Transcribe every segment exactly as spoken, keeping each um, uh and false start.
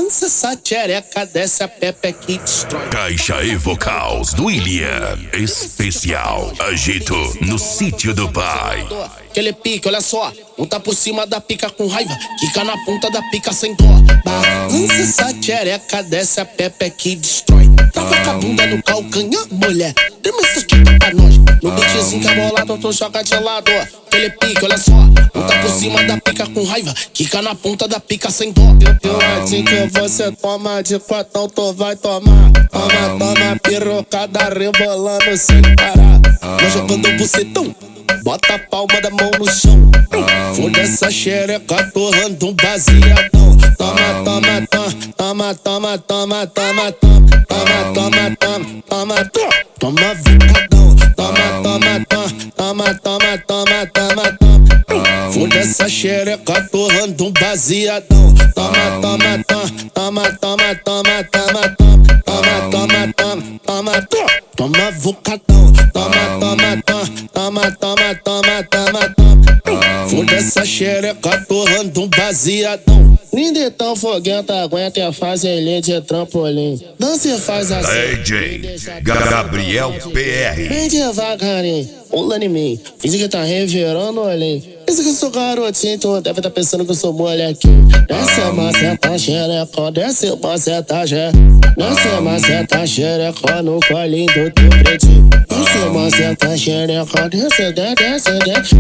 Balança essa tchereca, desce a pepe que destrói. Caixa e Vocals do William. Especial Agito no sítio do pai. Aquele pique, olha só. Um tá por cima da pica com raiva, quica na ponta da pica sem dó. Balança essa tchereca, desce a pepe que destrói. Trava com a bunda no calcanhar, mulher. Treme essa tcheca pra nós. No beatzinho que é bolado, eu tô chocatilado. Aquele pique, olha só. Um tá por cima da pica com raiva, quica na ponta da pica sem dó. Eu assim que você toma de quatão, tu vai tomar. Toma, toma, pirocada rebolando sem parar. Nós jogando o bucetão, bota a palma da mão no chão. Foda essa xereca, torrando um baseadão. Toma, toma, toma, toma, toma, toma, toma, toma, toma, toma, toma, toma, toma, vicadão. Toma, toma, toma, toma, toma, toma, toma. Foda essa xereca, torrando um baseadão. Toma, toma, toma, toma, toma, toma, toma, toma, toma, toma, toma, toma, toma, vocadão. Toma, toma, toma, toma, toma, toma, toma. Foda essa xereca, torrando um baseadão. Linda e tão foguenta, aguenta a fazer de trampolim. Dança e faz assim. D J Gabriel P R. Bem devagarinho, pula em mim. Finge que tá revirando o olhinho. Pensa que eu sou garotinho, tu deve tá pensando que eu sou molequinho. Desce a maceta xereca, desce a maceta xereca. Desce a maceta xereca no colinho do teu pretinho. Desce a maceta xereca, desce, desce, desce.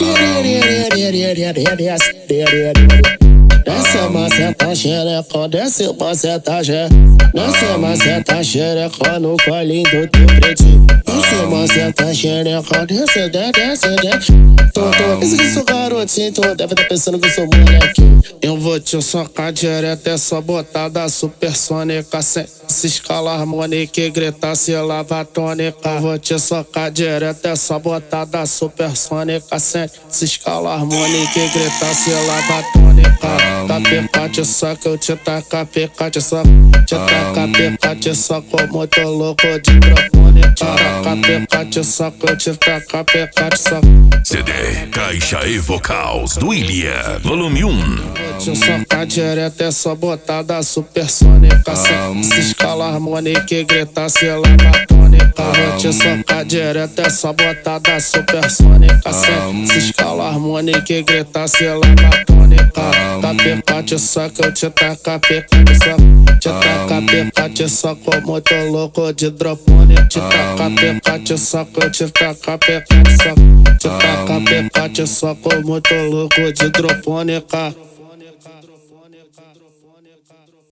Desce a maceta xereca, desce a maceta xereca. Desce a maceta xereca no colinho do teu pretinho. Desce a maceta xereca, desce, desce, desce. Pensa que eu sou garotinho, tu deve tá pensando que eu sou molequinho. Eu vou te socar direto, essa botada supersônica. Sem se escalar harmônica e gritar se lava tônica. Eu vou te socar direto, essa botada supersônica. Sem se escalar harmônica e gritar se lava tônica. Capica te soca, eu te taca, pica te soca. Te taca, pica te soca, muito louco de microfone. Te taca, pica te soca, eu te taca, pica te soca. C D Caixa e Vocals do William, volume um. Vou te socar direto, essa botada supersônica. Sem se escalar harmônica e gritar se lava tônica. Vou te socar direto, essa botada supersônica. Sem se escalar harmônica e gritar se lava tônica. Capica te soca, eu te taca, pica te soca. Te taca, pica te soca, muito louco de hidropone. Te taca, pica te soca, eu te taca, pica te soca. Te taca, pica te soca, muito louco de hidropônica.